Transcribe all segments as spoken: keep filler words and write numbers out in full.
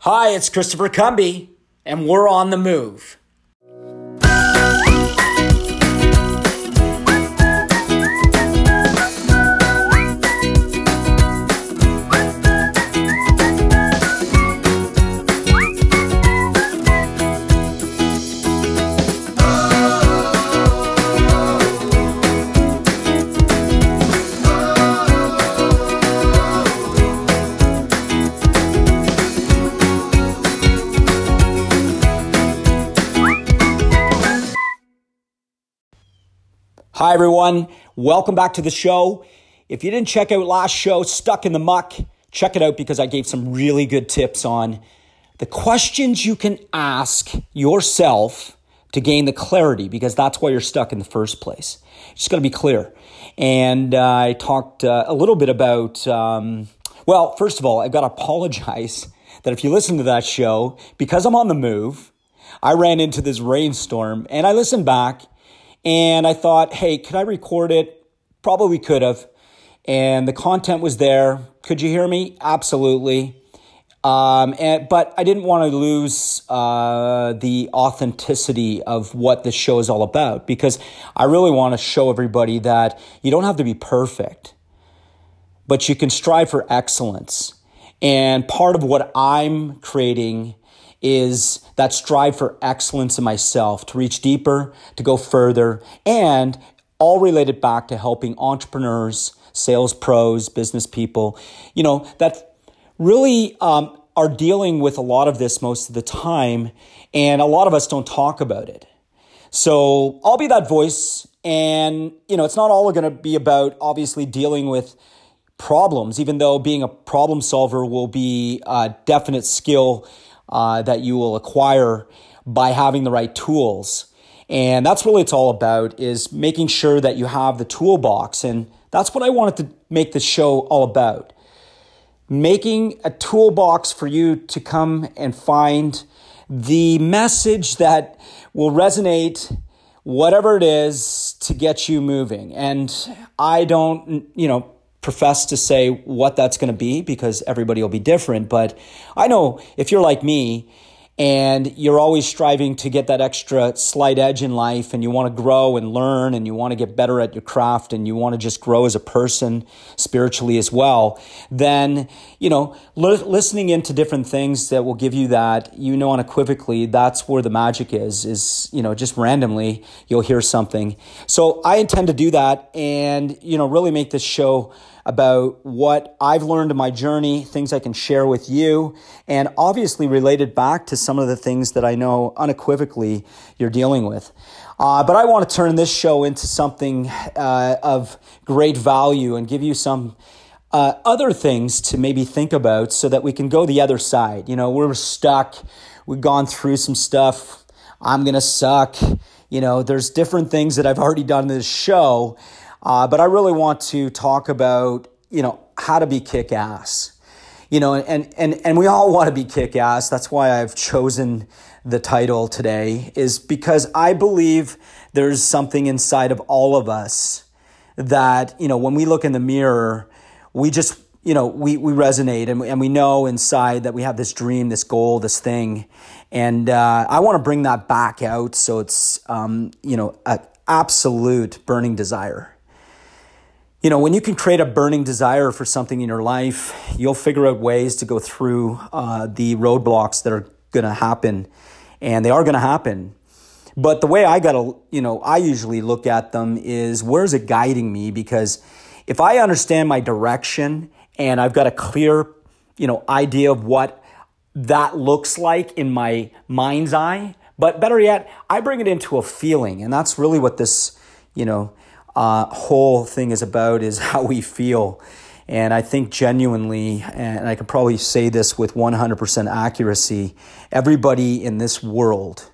Hi, it's Christopher Cumby, and we're on the move. Hi, everyone. Welcome back to the show. If you didn't check out last show, Stuck in the Muck, check it out because I gave some really good tips on the questions you can ask yourself to gain the clarity, because that's why you're stuck in the first place. You just got to be clear. And uh, I talked uh, a little bit about, um, well, first of all, I've got to apologize that if you listen to that show, because I'm on the move, I ran into this rainstorm and I listened back. And I thought, hey, could I record it? Probably could have. And the content was there. Could you hear me? Absolutely. Um, and, but I didn't want to lose uh, the authenticity of what this show is all about, because I really want to show everybody that you don't have to be perfect, but you can strive for excellence. And part of what I'm creating is that strive for excellence in myself, to reach deeper, to go further, and all related back to helping entrepreneurs, sales pros, business people, you know, that really um, are dealing with a lot of this most of the time, and a lot of us don't talk about it. So I'll be that voice, and, you know, it's not all going to be about obviously dealing with problems, even though being a problem solver will be a definite skill Uh, that you will acquire by having the right tools. And that's really what it's all about, is making sure that you have the toolbox. And that's what I wanted to make this show all about. Making a toolbox for you to come and find the message that will resonate, whatever it is, to get you moving. And I don't, you know, profess to say what that's going to be, because everybody will be different. But I know if you're like me and you're always striving to get that extra slight edge in life, and you want to grow and learn, and you want to get better at your craft, and you want to just grow as a person spiritually as well, then, you know, li- listening into different things that will give you that, you know, unequivocally, that's where the magic is, is, you know, just randomly you'll hear something. So I intend to do that and, you know, really make this show about what I've learned in my journey, things I can share with you, and obviously related back to some of the things that I know unequivocally you're dealing with. Uh, but I want to turn this show into something uh, of great value and give you some uh, other things to maybe think about, so that we can go the other side. You know, we're stuck. We've gone through some stuff. I'm going to suck. You know, there's different things that I've already done in this show. Uh, but I really want to talk about, you know, how to be kick-ass, you know, and, and, and we all want to be kick-ass. That's why I've chosen the title today, is because I believe there's something inside of all of us that, you know, when we look in the mirror, we just, you know, we, we resonate, and, and we know inside that we have this dream, this goal, this thing. And uh, I want to bring that back out. So it's, um, you know, an absolute burning desire. You know, when you can create a burning desire for something in your life, you'll figure out ways to go through uh, the roadblocks that are going to happen, and they are going to happen. But the way I got to, you know, I usually look at them is, where's it guiding me? Because if I understand my direction and I've got a clear, you know, idea of what that looks like in my mind's eye, but better yet, I bring it into a feeling. And that's really what this, you know, Uh, whole thing is about, is how we feel. And I think genuinely, and I can probably say this with one hundred percent accuracy, everybody in this world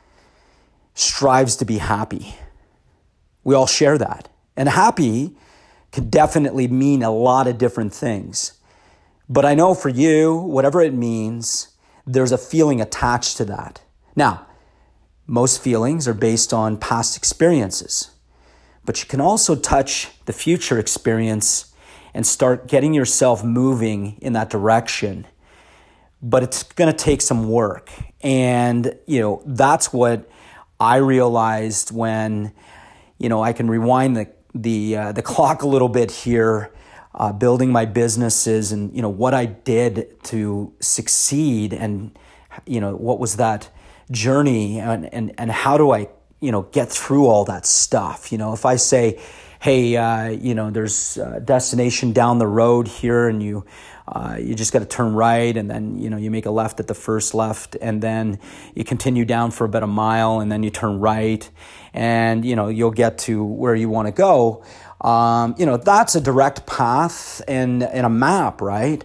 strives to be happy. We all share that. And happy could definitely mean a lot of different things. But I know for you, whatever it means, there's a feeling attached to that. Now, most feelings are based on past experiences. But you can also touch the future experience and start getting yourself moving in that direction but it's going to take some work. And, you know, that's what I realized when, you know, I can rewind the the uh, the clock a little bit here, uh, building my businesses and, you know, what I did to succeed and, you know, what was that journey and, and, and how do I, you know, get through all that stuff. You know, if I say, hey, uh, you know, there's a destination down the road here and you Uh, you just got to turn right, and then, you know, you make a left at the first left, and then you continue down for about a mile, and then you turn right, and, you know, you'll get to where you want to go. Um, you know, that's a direct path and, and a map, right?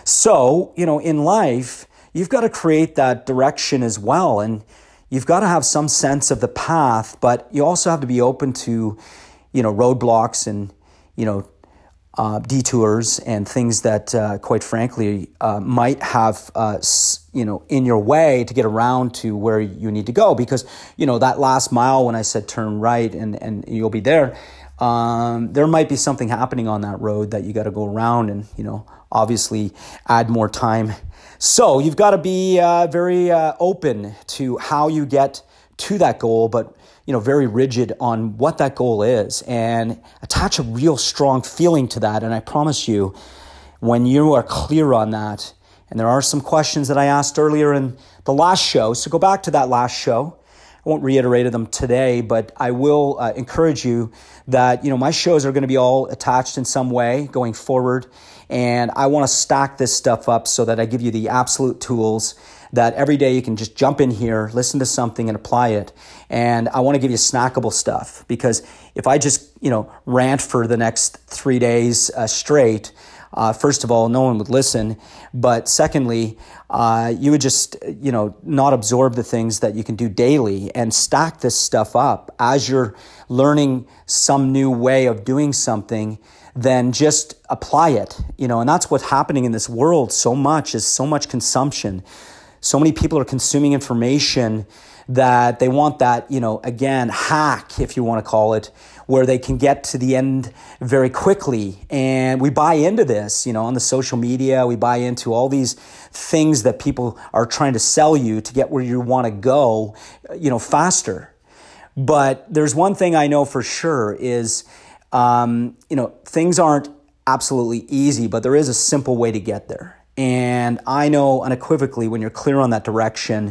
So, you know, in life, you've got to create that direction as well, and you've got to have some sense of the path, but you also have to be open to, you know, roadblocks and, you know, Uh, detours and things that, uh, quite frankly, uh, might have, uh, you know, in your way to get around to where you need to go. Because, you know, that last mile when I said turn right and, and you'll be there, um, there might be something happening on that road that you got to go around and, you know, obviously add more time. So you've got to be uh, very uh, open to how you get to that goal, but you know, very rigid on what that goal is and attach a real strong feeling to that. And I promise you, when you are clear on that, and there are some questions that I asked earlier in the last show, so go back to that last show. I won't reiterate them today, but I will uh, encourage you that, you know, my shows are going to be all attached in some way going forward. And I want to stack this stuff up so that I give you the absolute tools that every day you can just jump in here, listen to something and apply it. And I want to give you snackable stuff, because if I just, you know, rant for the next three days uh, straight, uh, first of all, no one would listen. But secondly, uh, you would just, you know, not absorb the things that you can do daily and stack this stuff up as you're learning some new way of doing something. Then just apply it, you know, and that's what's happening in this world so much is so much consumption. So many people are consuming information that they want that, you know, again, hack, if you want to call it, where they can get to the end very quickly. And we buy into this, you know, on the social media, we buy into all these things that people are trying to sell you to get where you want to go, you know, faster. But there's one thing I know for sure is, um, you know, things aren't absolutely easy, but there is a simple way to get there. And I know unequivocally when you're clear on that direction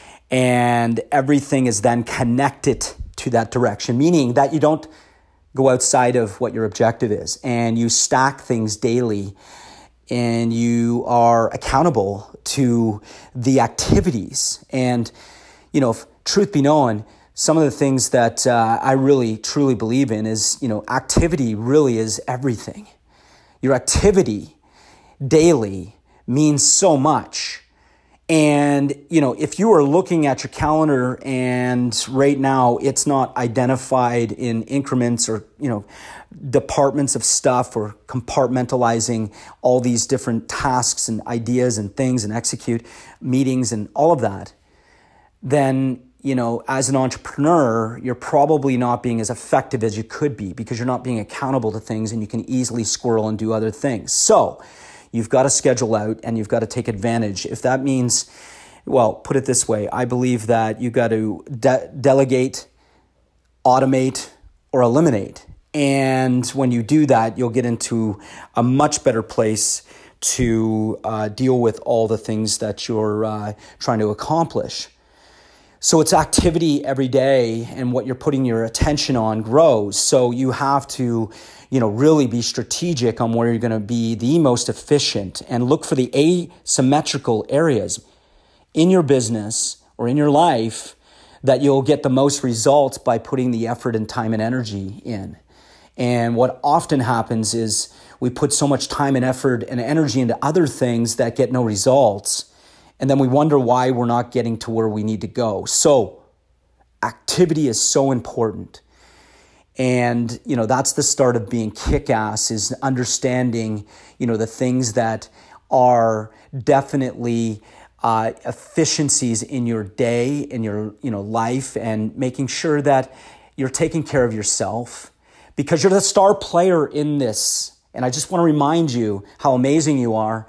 and everything is then connected to that direction, meaning that you don't go outside of what your objective is and you stack things daily and you are accountable to the activities. And, you know, if truth be known, some of the things that uh, I really truly believe in is, you know, activity really is everything. Your activity daily means so much. And, you know, if you are looking at your calendar and right now it's not identified in increments or, you know, departments of stuff or compartmentalizing all these different tasks and ideas and things and execute meetings and all of that, then, you know, as an entrepreneur, you're probably not being as effective as you could be because you're not being accountable to things and you can easily squirrel and do other things. So you've got to schedule out and you've got to take advantage. If that means, well, put it this way, I believe that you got to de- delegate, automate, or eliminate. And when you do that, you'll get into a much better place to uh, deal with all the things that you're uh, trying to accomplish. So it's activity every day, and what you're putting your attention on grows. So you have to, you know, really be strategic on where you're going to be the most efficient and look for the asymmetrical areas in your business or in your life that you'll get the most results by putting the effort and time and energy in. And what often happens is we put so much time and effort and energy into other things that get no results. And then we wonder why we're not getting to where we need to go. So activity is so important. And, you know, that's the start of being kick-ass, is understanding, you know, the things that are definitely uh, efficiencies in your day, in your, you know, life, and making sure that you're taking care of yourself because you're the star player in this. And I just want to remind you how amazing you are.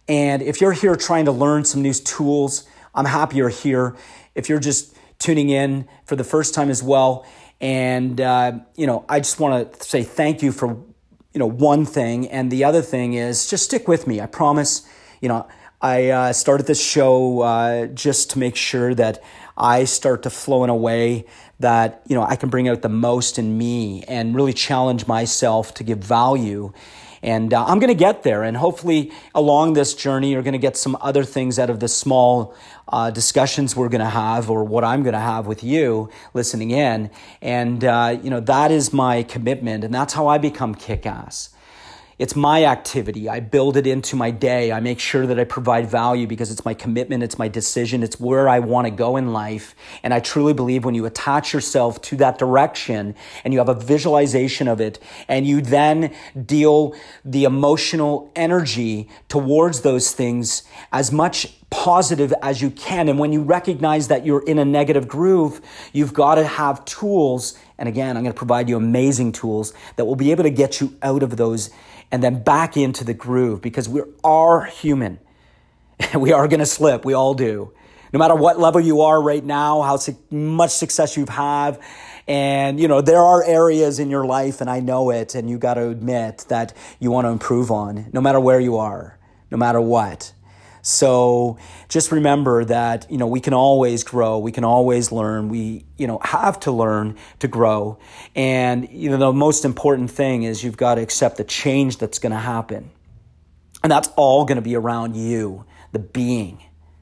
And if you're here trying to learn some new tools, I'm happy you're here. If you're just tuning in for the first time as well, and uh, you know, I just want to say thank you for you know one thing, and the other thing is just stick with me. I promise. You know, I uh, started this show uh, just to make sure that I start to flow in a way that, you know, I can bring out the most in me and really challenge myself to give value. And uh, I'm going to get there. And hopefully along this journey, you're going to get some other things out of the small uh, discussions we're going to have, or what I'm going to have with you listening in. And, uh, you know, that is my commitment. And that's how I become kick-ass. It's my activity. I build it into my day. I make sure that I provide value because it's my commitment. It's my decision. It's where I want to go in life. And I truly believe when you attach yourself to that direction and you have a visualization of it, and you then deal the emotional energy towards those things as much positive as you can. And when you recognize that you're in a negative groove, you've got to have tools. And again, I'm going to provide you amazing tools that will be able to get you out of those and then back into the groove, because we are human. We are going to slip. We all do. No matter what level you are right now, how su- much success you have. And, you know, there are areas in your life, and I know it, and you got to admit that you want to improve on, no matter where you are, no matter what. So just remember that, you know, we can always grow. We can always learn. We, you know, have to learn to grow. And, you know, the most important thing is you've got to accept the change that's going to happen. And that's all going to be around you, the being.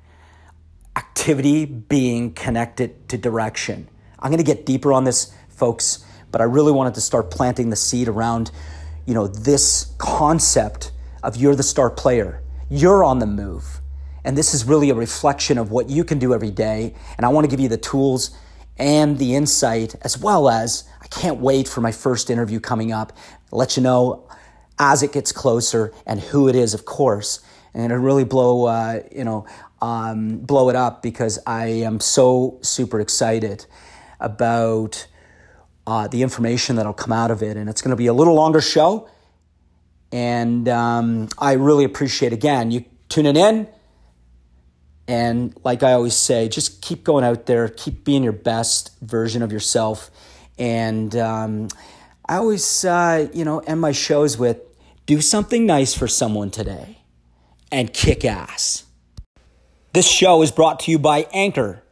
Activity being connected to direction. I'm going to get deeper on this, folks, but I really wanted to start planting the seed around, you know, this concept of you're the star player. You're on the move. And this is really a reflection of what you can do every day. And I want to give you the tools and the insight, as well as I can't wait for my first interview coming up. I'll let you know as it gets closer and who it is, of course. And it'll really blow, uh, you know, um, blow it up, because I am so super excited about uh, the information that'll come out of it. And it's going to be a little longer show. And um, I really appreciate, again, you tuning in. And like I always say, just keep going out there, keep being your best version of yourself. And um, I always, uh, you know, end my shows with, do something nice for someone today and kick ass. This show is brought to you by Anchor.